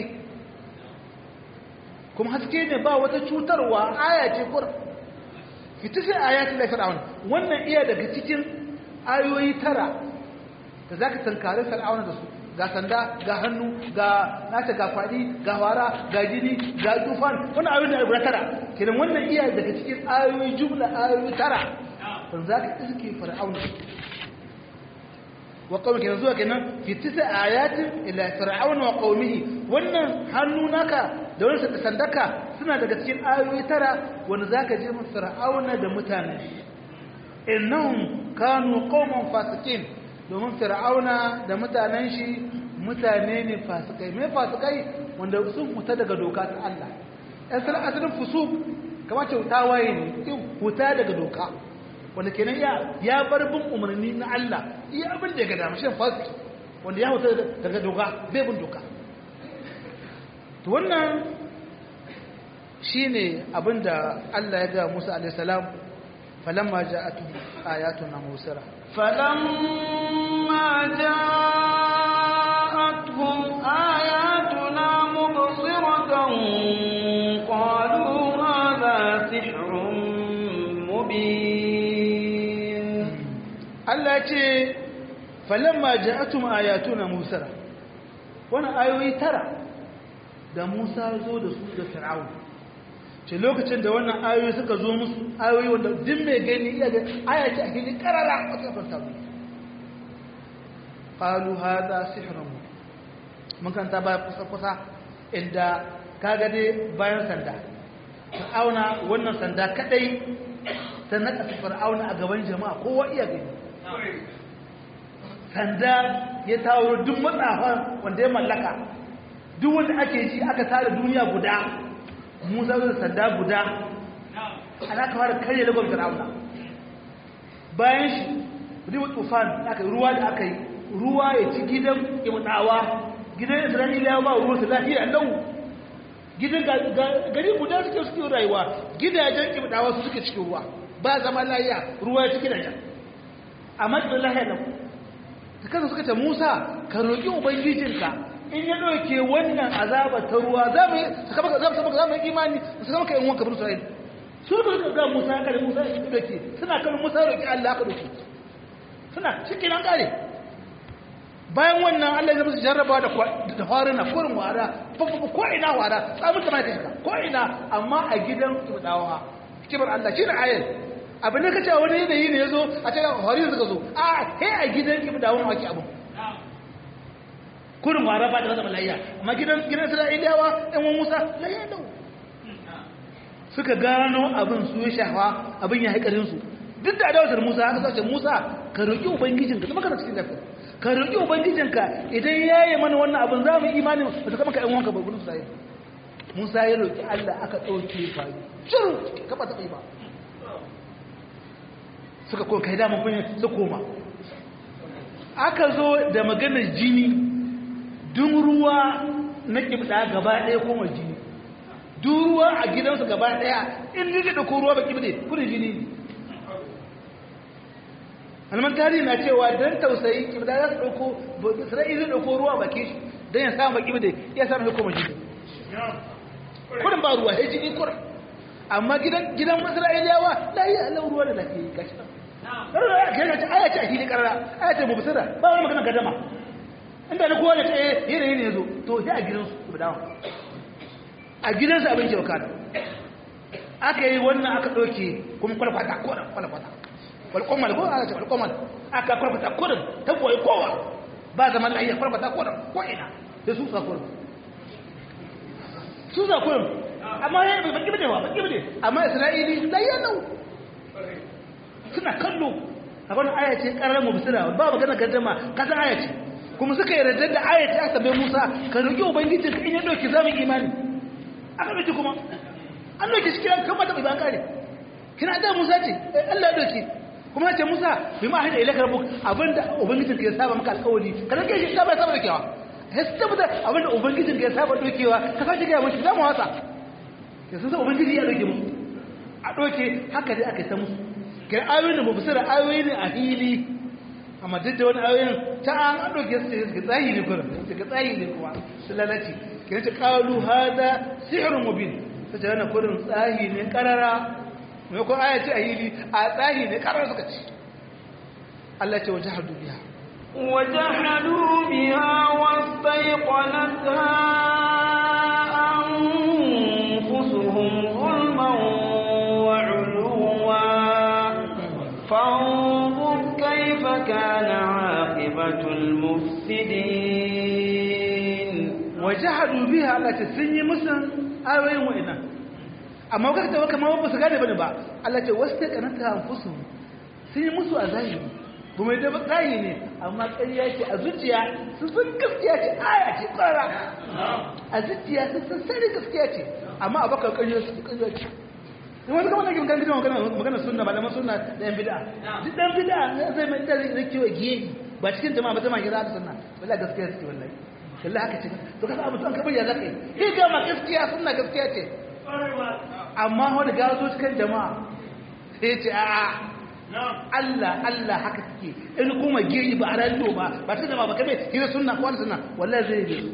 kuma haske ne ba wata cutarwa aya ce kur ita sai ayatul la fir'aun wannan iya daga cikin ayoyi tara da zaka tankare fir'aun da su ga sanda ga hannu ga nata ga kwadi ga wara ga jini ga tufan wannan ayoyi da guda tara kenan wannan iya daga cikin ayoyi jumla ayoyi tara dan zaka iske fir'aun wa qawmi kenan zuwa kenan fi tisa ayatin ila fir'aun wa qawmihi wannan hannu naka da wannan sandaka suna daga cikin ayoyi tara wanda zaka je mun fir'auna da mutanen innahum kanu qauman fasikin domin fir'auna da mutanen shi mutane ne fasikai me fasikai wanda sun fita daga doka ta Allah asalin asalin fusuk kamar ce tawaye ne huta daga doka wanda kenan ya ya bar bin umarni na Allah iya abin da ya ga dama shi fasiki wanda ya huta daga doka bai bin doka to wannan shine abinda Allah ya ga Musa alaihi salam falamma ja'atu ayatuna musira falamma ja'atuhum ayatuna mubsiratan qalu hadha sihrun mubin Allah ce falamma ja'atum ayatuna musira wannan ayoyi tara da Musa zo da su da Fir'aun ce lokacin da wannan ayoyi suka zo musu ayoyi wanda duk mai gani iya ga aya ce a cikin karara a cikin farta qalu hada sihrun mun kan ta ba kusa kusa inda kaga dai bayan sanda Fir'auna wannan sanda kadai ta naka Fir'auna a gaban jama'a kowa iya gani sanda ya tawo duk matsafa wanda ya mallaka duk wanda ake ji aka tare duniya guda Musa da sanda guda ana ka fara karye lagon Fir'auna bayan shi riwa tufan aka ruwa da aka yi ruwa ya ci gidan ibdawa gidan Isra'ila ba ruwa su lafiya lau gidan gari guda suke suke rayuwa gidajen ibdawa su suke cikin ruwa ba zama lafiya ruwa ya ci gidajen amma da lafiya lau ta kasa suka ce Musa ka roƙi ubangijinka in ya ɗauke wannan azaba ta ruwa za mu yi za mu yi imani su kama ka yin wanka bin Isra'il su ba su ga Musa kare Musa ya ɗauke suna kan Musa roƙi Allah ka ɗauke suna cikin an ƙare bayan wannan Allah ya musu jarraba da da farina kurin wara ko ina wara tsamin ta mai kai ko ina amma a gidan tudawa kibar Allah shi da ayat abin da kace wani yanayi ne yazo a ce harin suka zo a kai a gidan tudawa ake abu kurin wara ba da zama layya amma gidan gidan Isra'ilawa ɗan wan Musa layya dau suka gano abin su ya shafa abin ya haikarin su duk da adawatar Musa haka sace Musa ka roki ubangijinka kuma kana cikin lafiya ka roki ubangijinka idan yayi mana wannan abin za mu imani ba ta kama ka ɗan wanka ba gurin sai Musa ya roki Allah aka dauke fa shiru ka ba ta kai ba suka ko kai da mun kunya su koma aka zo da maganar jini dun ruwa na kibda gaba ɗaya kuma jini dun ruwa a gidansu gaba ɗaya in rike da ko ruwa ba kibde kudin jini alman tarihi na cewa don tausayi kibda za su ɗauko isra'i zai ɗauko ruwa baki shi don ya samu baki da ya samu hukuma jini kudin ba ruwa ya jini kudin amma gidan gidan isra'iliyawa layi allah ruwa da lafiya gashi nan aya ce a hili karara aya ce mubisira ba wani magana gadama inda na kowa da ta yi da yi ne zo to sai a gidansu kibdawa a gidansu abin ke wakana aka yi wannan aka ɗauke kuma kwalfata kodin kwalfata kwalkwamal ko aka ce kwalkwamal aka kwalfata kodin ta koyi kowa ba zaman lahiya kwalfata kodin ko ina sai su sa kodin su sa kodin amma ya yi baki bade wa baki bade amma isra'ili lahiya nau suna kallo a wani aya ce ƙarar mubisira ba magana gaddama kasan aya ce kuma suka yi rajar da aya ce aka bai musa ka roƙi ubangiji ka in ya ɗauki za mu imani aka ɗauki kuma an ɗauki shi kiran kan mata bai ban kare kina da musa ce Allah ya ɗauki kuma ce musa bai ma haɗa ilakar buk abinda ubangijin ka ya saba maka alƙawari ka rage shi saba ya saba ɗaukewa ya tabbata abinda ubangijin ka ya saba ɗaukewa ka fashe gaya mashi za mu wasa ya sun sa ubangiji ya ɗauke musu a ɗauke haka dai aka yi ta musu kira ayoyin da mubisira ayoyi ne a hili amma duk da wani ayoyin ta an an ɗauke su ce tsayi ne kuma ga tsayi ne kuma su lalace kira ce ƙalu hada sihirun mubin ta ce yana kurin tsayi ne ƙarara mai kuma aya ce a hili a tsayi ne ƙarara suka ce Allah ce waje hadu biya وجحدوا بها واستيقنتها أنفسهم ظلما وعلوا فانظر كيف كان عاقبة المفسدين وجحدوا بها التي سني مسن ayoyin wa'ina amma kuka tawo kamar ba su gane bane ba Allah ce wastaqanata anfusuhum sun yi musu a zahiri ba mai da tsayi ne amma ƙarya ce a zuciya sun san gaskiya ce aya ce ƙara a zuciya sun san sani gaskiya ce amma abakar ƙarya su ƙarya ce in wani kamar nake magana magana magana sunna malaman sunna da yan bid'a duk dan bid'a zai mai da zai kiwo gehi ba cikin jama'a ba zama kira da sunna wallahi gaskiya ce wallahi wallahi haka ce to kaga abu an kabar ya zaka yi ga ma gaskiya sunna gaskiya ce amma wani ga zo cikin jama'a sai ya ce a'a Allah Allah haka take in kuma gehi ba a rando ba ba ta jama'a ba kabe hira sunna ko sunna wallahi zai yi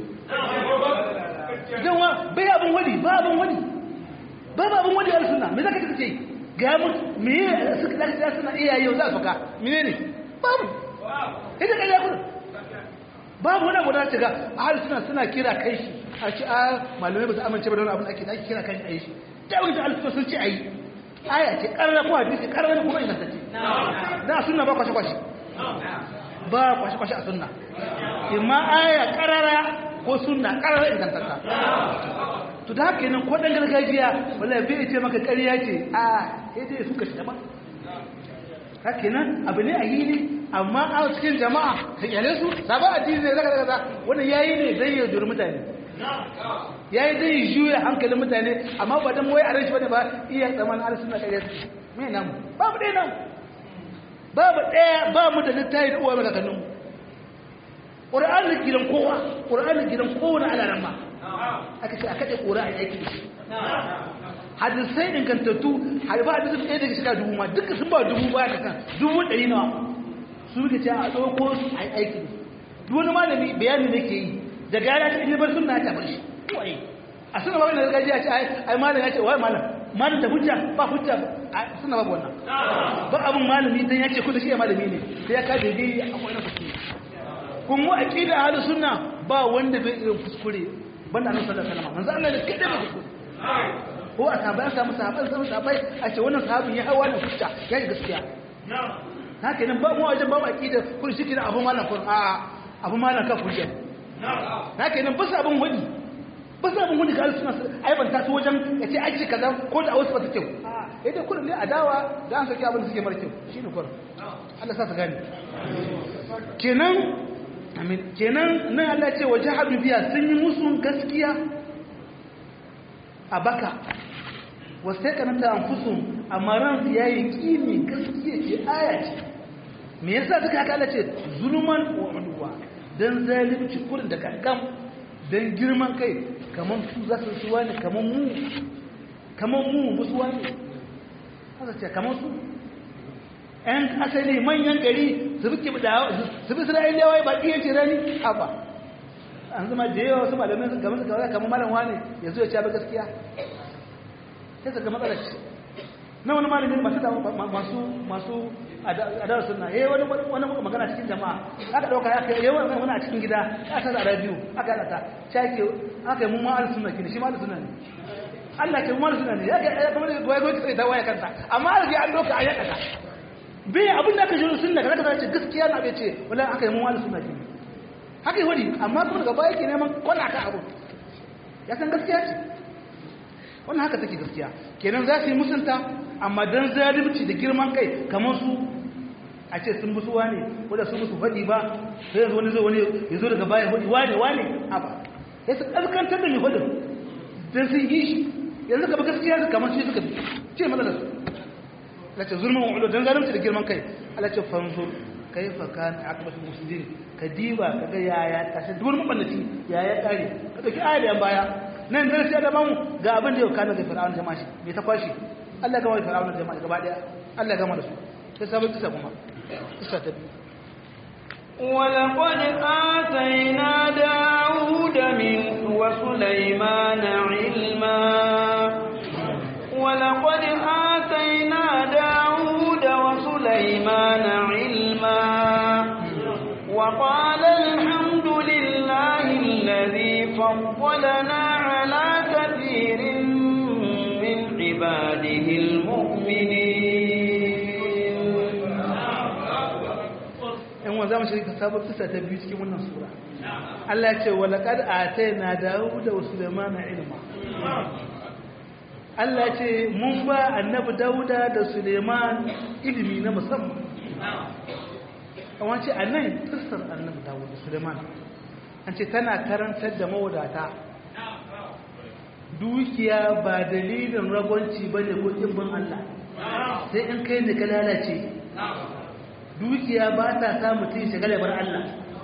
dan wa bai abun wani ba abun wani babu abin wani yar suna me zaka kace ga mu me suka da suna iyaye yau za su ka menene babu ita kai ya ku babu wani guda ce ga ahli suna suna kira kai shi a ce a malamai ba su amince ba da wani abin da ake da ake kira kai ayi shi da wani ahli suna sun ce ayi aya ce karra ko hadisi karra ne kuma ina tace da sunna ba kwashi kwashi ba kwashi kwashi a sunna imma aya karara ko sunna karara idan ta to da haka nan ko dan gargajiya wallahi bai ce maka ƙarya ce a sai dai suka shi daban haka nan abu ne a yi ne amma a cikin jama'a ka kyale su saba addini ne zaka zaka wannan yayi ne dan ya juri mutane yayi dan ya juya hankalin mutane amma ba dan wai a ran shi bane ba iya zaman har suna ƙarya su me nan babu dai nan babu daya ba mu da littafi da uwa maka kanun Qur'ani gidan kowa Qur'ani gidan kowa na alaran ma aka ce a kaɗe ƙura a yaki hadisai ingantattu haifa hadisun ɗaya daga shiga dubu ma duka sun ba dubu ba da kan dubu ɗari nawa su muka ce a ɗauko su a aiki duk wani malami bayani da ke yi da gara ta ilibar suna ta bar shi a suna babu da gargajiya ce ai malam ya ce wai malam malam da hujja ba hujja suna babu wannan ba abin malami dan ya ce kusa shi ya malami ne sai ya kaje dai a kwanan kuskure kuma aqida ahlus sunna ba wanda bai irin kuskure banda annabi sallallahu alaihi wasallam manzo Allah ne kada ba ku ko a sahabbai samu sahabbai samu sahabbai a ce wannan sahabin ya hawa da hujja yayi gaskiya haka nan ba mu wajen ba mu aqida kun shi kina abu malam kun a abu malam ka hujja haka nan ba su abun wani ba su abun wani ga suna ai ban ta su wajen yace aji kaza ko da wasu ba ta kyau a idan kullun ne adawa da an saki abin da suke mara kyau shine kullun Allah sa su gane kenan amin kenan nan Allah ce waje habibiya sun yi musu gaskiya a baka wasai kanata anfusun amma ran su yayi kimi gaskiya ce aya ce me yasa suka haka Allah ce zulman wa udwa dan zalunci kurin da kankan dan girman kai kaman su za su suwa ne kaman mu kaman mu musuwa ne haka ce kaman su ‘yan asali manyan gari su fi isra'ilawa ba ɗiya ce rani haba an zama da yawa wasu malamai sun gama su kawai kamar malam wane ya zo ya ci ba gaskiya sai su ga matsalar ce na wani malamin masu masu masu adawar suna ya yi wani magana cikin jama'a aka ɗauka ya kai yawan wani a cikin gida ya sa da rabiu aka yi ta shake aka yi mumma alisunna kini shi ma alisunna ne Allah ke mumma alisunna ne ya ga kamar da goya goya ta waya kansa amma an an ɗauka a yakata bai abin da aka jiro sunna kaza kaza ce gaskiya na bai ce wala aka yi mun wani sunna ke haka yi wani amma kuma daga baya ke neman kwana ka abu ya san gaskiya ce wannan haka take gaskiya kenan za su yi musunta amma dan zalunci da girman kai kamar su a ce sun musu wane ko da sun musu faɗi ba sai yanzu wani zo wani ya zo daga baya faɗi wane wane haba sai su ƙaskantar da mai faɗin dan sun yi shi yanzu ka ba gaskiya su kamar shi suka ce matsalar su lace zulmin wa'udu don zalunci da girman kai alace fanzur kaifa kana aqibatul mufsidin ka diba kaga yaya kashin duk wani maballaci yaya kare ka dauki ayar yan baya nan zai sai da bamu ga abin da yau kana ga fir'aun jama'a shi me ta kwashi Allah ga wai fir'aun jama'a gaba daya Allah ga mana su sai sabon kisa kuma kisa ta biyu ولقد آتينا داود من وسليمان علما ولقد آتينا داود وسليمان علما وقال الحمد لله الذي فضلنا على كثير من عباده المؤمنين in wa zamu shiga sabon kisa ta biyu cikin wannan sura Allah ya ce wa laqad atayna Dawuda wa Sulaymana ilma Allah ya ce mun ba annabi Dawuda da Suleiman ilimi na musamman amma ce annan kissar annabi Dawuda da Suleiman an ce tana karantar da mawadata dukiya ba dalilin ragwanci bane ko kimbin Allah sai in kai ne ka lalace dukiya ba ta sa mutum shiga labar Allah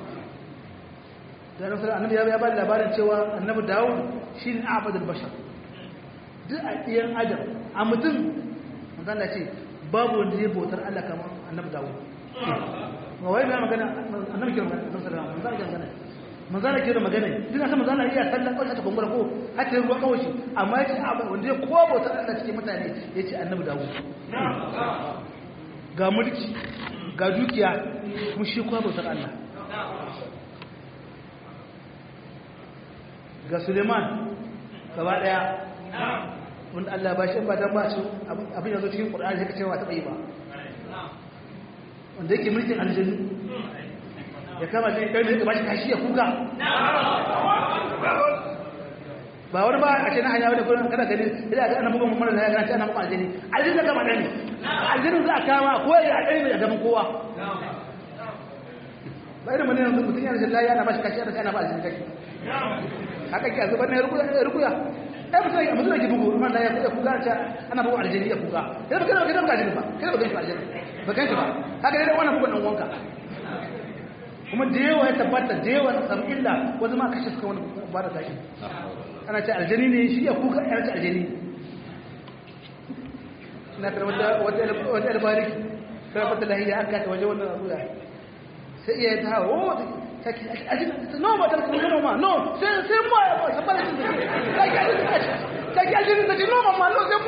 da rasul annabi ya ba labarin cewa annabi Dawud shine abadul bashar duk a ɗiyan adam a mutum manzan da ce babu wanda zai bautar Allah kamar annabi Dawud ba wai mai magana annabi kira magana manzan da magana manzan da kira magana duk asa manzan da iya sallan kawai ta kumbura ko har ta ruwa kawai shi amma ya ce wanda ya kowa bautar Allah cikin mutane ya ce annabi Dawud ga mulki ga dukiya kuma shi kowa bautar Allah ga Suleiman gaba daya wanda Allah ba shi ba dan ba su abin da zo cikin Qur'ani sai ka cewa ta bai ba wanda yake mulkin aljannu ya kama shi kai ne ka bashi kashi ya kuka ba wani ba a ce na hanya wanda kullum kana gani idan ga ana bugun mun mara kana ce ana bugun aljanni aljanni kama dani aljanni za a kama ko ya dani da gaban kowa ba irin mun yanzu mutun yana da yana bashi kashi ana ba aljanni kashi haka ke azubar ne rukuya rukuya ai mutum ya mutum ke bugu amma da ya kuka ta ana bugu aljanni ya kuka kai ba kai ba kai ba aljanni ba kai ba kai aljanni ba kai ba haka ne wannan bugun dan wanka kuma da yawa ya tabbata da yawa sam illa wanda ma kashe suka wani ba da tashi ana ce aljanni ne shi ya kuka ya ce aljanni na kar wata wata wata albarik sai fata lahiya aka ta waje wannan abu sai iya ta hawo no ma ta no ma no sai sai mu ba sabara shi kai kai kai kai shi ta no ma no sai mu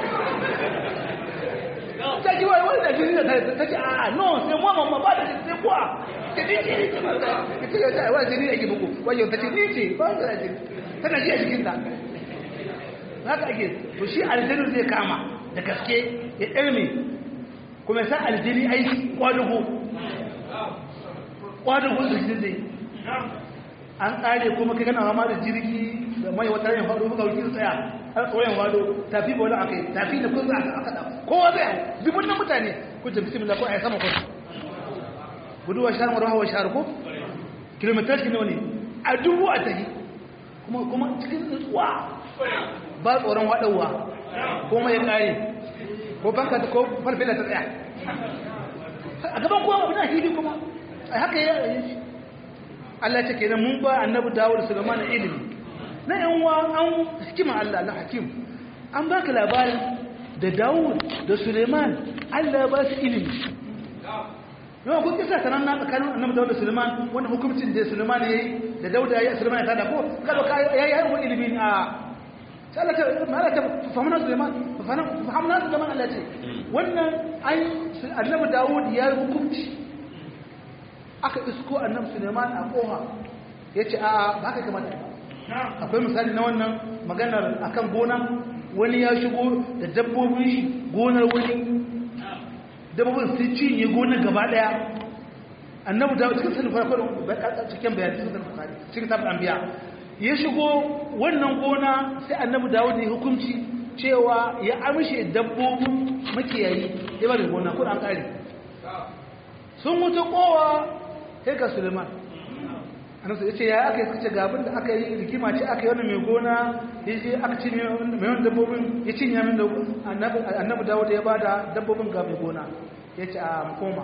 ta ji wai wai da shi ta ta ce a no sai mu ma ba da sai mu ta ji ji ta ta wai ji ne yake buku wai ta ce ni ce ba da ji tana ji a jikin ta haka ake to shi aljinu zai kama da gaske ya ilmi kuma sai aljini aiki kwadugo kwadugo da shi zai an tsare kuma kai kana fama da jirgi da mai wata yin faɗo muka wuce tsaya har tsoron wado tafi ba wani aka yi tafi da kun za aka da kowa zai hau dubun na mutane kun tafi simila ko a yi sama kun guduwa shahar marwa wa shahar ko kilomitar ki nawa ne a dubu a tafi kuma kuma cikin nutsuwa ba tsoron waɗauwa ko mai ƙare ko banka ko farfela ta tsaya a gaban kowa abu na hili kuma a haka ya yi Allah ce kenan mun ba annabi Dawud Sulaiman ilimi na yan wa an hikima Allah na hakim an baka labarin da Dawud da Sulaiman Allah ba su ilimi yau kun kisa sanan na tsakanin annabi Dawud da Sulaiman wannan hukuncin da Sulaiman yayi da Dawud yayi Sulaiman ya tada ko kada ka yayi har wani ilimi a sai Allah ta Allah ta famana Sulaiman famana Sulaiman Allah ce wannan ai annabi Dawud ya hukunci aka isko annabi Suleiman a koha yace a ba ka kamata akwai misali na wannan maganar akan gona wani ya shigo da dabbobin shi gonar wani dabbobin sai cinye gonar gaba daya annabi da cikin sanin farko cikin bayani cikin bukhari cikin tabbata anbiya ya shigo wannan gona sai annabi Dawud ya hukunci cewa ya amshe dabbobin makiyayi ya bada gona ko an kare sun mutu kowa sai ga Suleiman annabi ya ce ya aka yi ga abin da aka yi rigima ce aka yi wani mai gona ya je aka ci mai wani dabbobin ya cinye min da annabi Dawud ya bada dabbobin ga mai gona ya ce a koma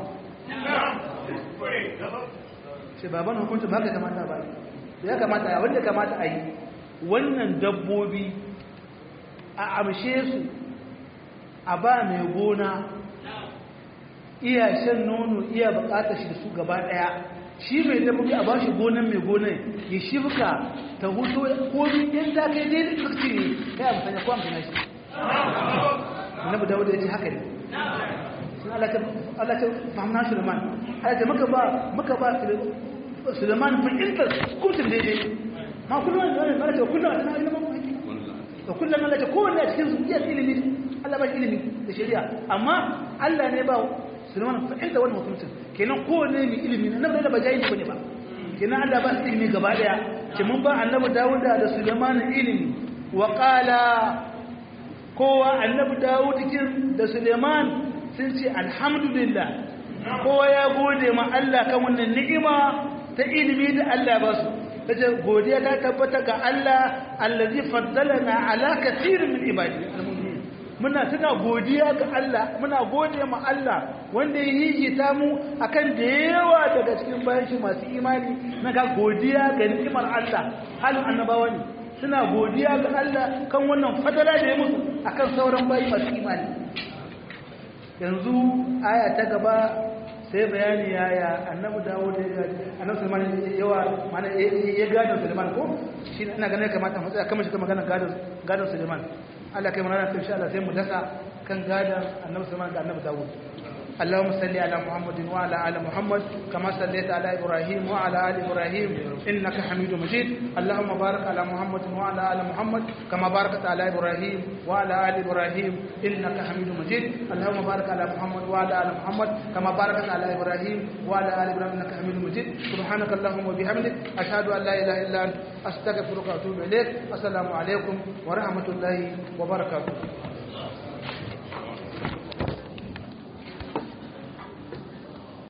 ce baban hukuncin ba ka kamata ba ya kamata a wanda kamata a yi wannan dabbobi a amshe su a ba mai gona iya shan nono iya bukatar shi da su gaba daya shi mai dabbobi a bashi gonan mai gonan ya shibka ta hutu komi in ta kai dai tsirci ne kai a musanya ko amfana shi annabi Dawud ya ce haka ne sun Allah ta Allah ta fahimna Sulaiman Allah ta muka ba muka ba Sulaiman fahimtar kuntun daidai ma kullum ne ba ta kullum ana ilimin haƙi to kullum Allah ta kowanne a cikin su iya ilimi Allah ba ilimi da shari'a amma Allah ne ba Sulaiman fahimta wannan hukuncin kenan kowanne mai ilimi na nan da ba jayi bane ba kenan Allah ba su ilimi gaba daya ce mun ba annabi Dawud da Sulaiman ilimi wa qala kowa annabi Dawud kin da Sulaiman sun ce alhamdulillah kowa ya gode ma Allah kan wannan ni'ima ta ilimi da Allah ba su kace godiya ta tabbata ga Allah allazi faddalana ala kathirin min ibadihi almu'minin muna tana godiya ga Allah muna gode ma Allah wanda ya hijita mu akan da yawa daga cikin bayan shi masu imani na ga godiya ga ni'imar Allah halin annabawa ne suna godiya ga Allah kan wannan fadala da ya musu akan sauran bayi masu imani yanzu aya ta gaba sai bayani yaya annabi Dawud annabi Sulaiman yawa mana ya gadon Sulaiman ko shi ina ganin kamata mu tsaya kamar shi magana gadon gadon Sulaiman Allah kai mana insha Allah sai mu dasa kan gadon annabi Sulaiman da annabi Dawud اللهم صل على محمد وعلى ال محمد كما صليت على ابراهيم وعلى ال ابراهيم انك حميد مجيد اللهم بارك على محمد وعلى ال محمد كما باركت على ابراهيم وعلى ال ابراهيم انك حميد مجيد اللهم بارك على محمد وعلى ال محمد كما باركت على ابراهيم وعلى ال ابراهيم انك حميد مجيد سبحانك اللهم وبحمدك اشهد ان لا اله الا انت استغفرك واتوب اليك السلام عليكم ورحمه الله وبركاته